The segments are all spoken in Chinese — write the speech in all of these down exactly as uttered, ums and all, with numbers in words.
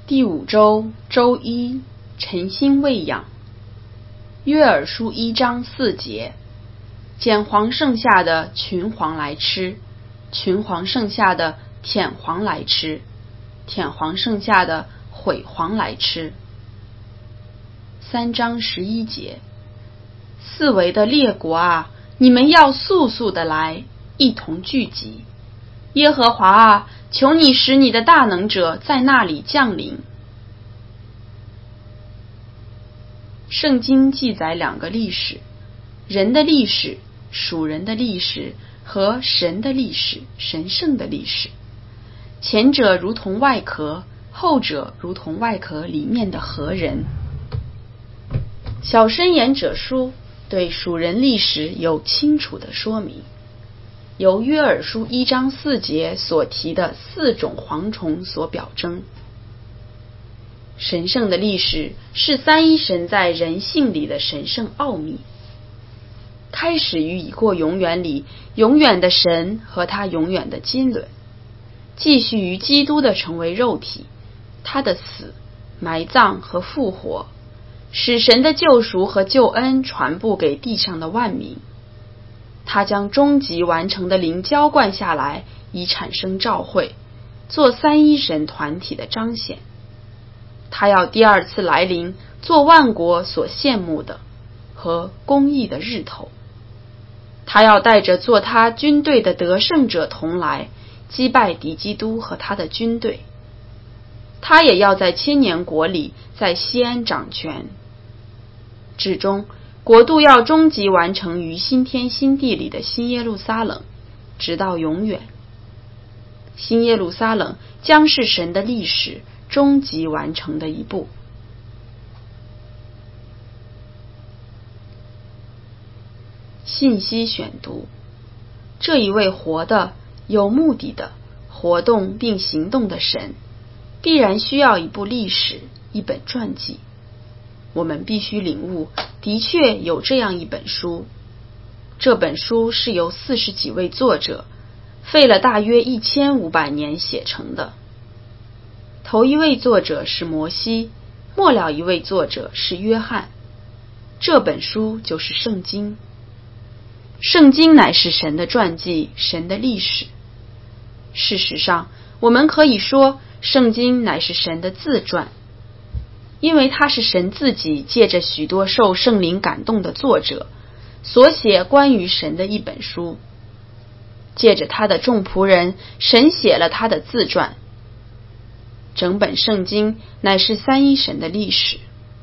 第五周周一，晨星喂养。约珥书一章四节，捡黄剩下的群黄来吃，群黄剩下的舔黄来吃，舔黄剩下的毁黄来吃。三章十一节，四围的列国啊，你们要速速的来，一同聚集。耶和华啊，求你使你的大能者在那里降临。圣经记载两个历史，人的历史，属人的历史和神的历史，神圣的历史。前者如同外壳，后者如同外壳里面的核仁。小申言者书对属人历史有清楚的说明，由约珥书一章四节所提的四种蝗虫所表征。神圣的历史是三一神在人性里的神圣奥秘，开始于已过永远里永远的神和他永远的经纶，继续于基督的成为肉体，他的死、埋葬和复活，使神的救赎和救恩传布给地上的万民。他将终极完成的灵浇灌下来，以产生召会，做三一神团体的彰显。他要第二次来临，做万国所羡慕的和公义的日头。他要带着做他军队的得胜者同来，击败敌基督和他的军队。他也要在千年国里，在西安掌权。至终国度要终极完成于新天新地里的新耶路撒冷，直到永远。新耶路撒冷将是神的历史终极完成的一步。信息选读：这一位活的、有目的的、活动并行动的神，必然需要一部历史，一本传记。我们必须领悟，的确有这样一本书。这本书是由四十几位作者费了大约一千五百年写成的。头一位作者是摩西，末了一位作者是约翰。这本书就是圣经。圣经乃是神的传记，神的历史。事实上，我们可以说，圣经乃是神的自传，因为它是神自己借着许多受圣灵感动的作者所写关于神的一本书。借着他的众仆人，神写了他的自传。整本圣经乃是三一神的历史。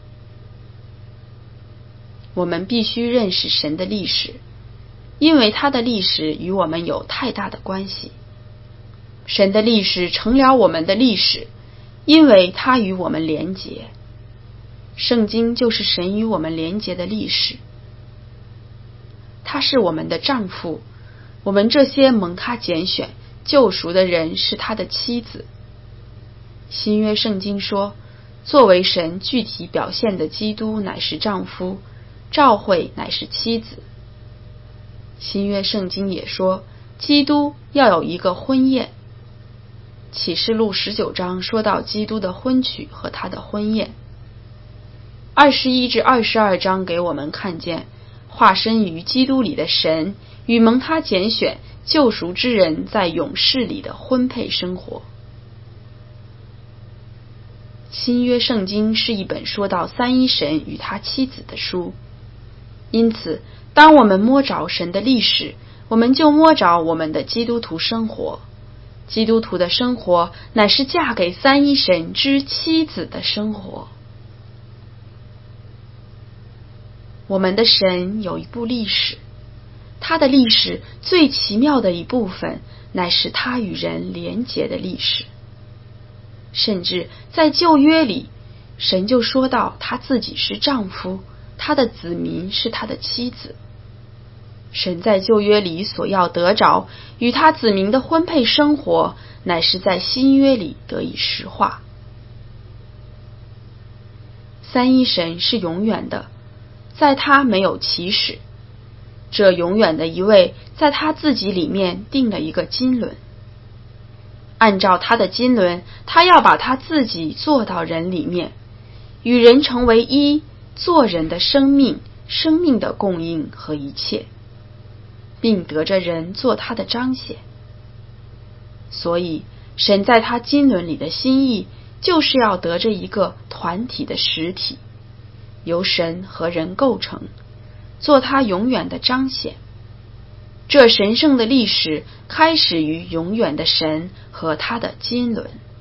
我们必须认识神的历史，因为他的历史与我们有太大的关系。神的历史成了我们的历史，因为他与我们连结。圣经就是神与我们连结的历史。他是我们的丈夫，我们这些蒙他拣选救赎的人是他的妻子。新约圣经说，作为神具体表现的基督乃是丈夫，召会乃是妻子。新约圣经也说，基督要有一个婚宴。启示录十九章说到基督的婚娶和他的婚宴。二十一至二十二章给我们看见化身于基督里的神与蒙他拣选救赎之人在永世里的婚配生活。新约圣经是一本说到三一神与他妻子的书，因此当我们摸着神的历史，我们就摸着我们的基督徒生活。基督徒的生活乃是嫁给三一神之妻子的生活。我们的神有一部历史，他的历史最奇妙的一部分乃是他与人连结的历史。甚至在旧约里，神就说到他自己是丈夫，他的子民是他的妻子。神在旧约里所要得着与他子民的婚配生活，乃是在新约里得以实化。三一神是永远的，在他没有起始。这永远的一位在他自己里面定了一个经纶。 按照他的经纶，他要把他自己做到人里面，与人成为一，做人的生命，生命的供应和一切，并得着人做他的彰显。所以神在他经纶里的心意，就是要得着一个团体的实体，由神和人构成，做他永远的彰显。这神圣的历史开始于永远的神和他的经纶。